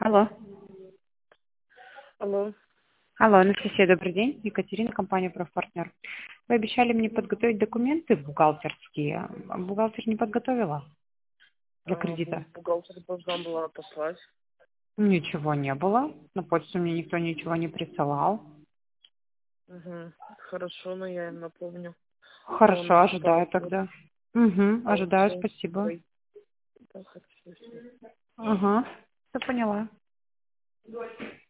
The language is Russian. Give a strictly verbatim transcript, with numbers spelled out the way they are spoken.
Алло. Алло. Алло, Анастасия, добрый день. Екатерина, компания «Профпартнер». Вы обещали мне подготовить документы бухгалтерские. А бухгалтер не подготовила для А, бу- кредита? бухгалтер должна была послать. Ничего не было. На почту мне никто ничего не присылал. Угу. Хорошо, но я им напомню. Он Хорошо, ожидаю читал. тогда. Угу, Он ожидаю, все спасибо. Да, хочу. Ага, все поняла.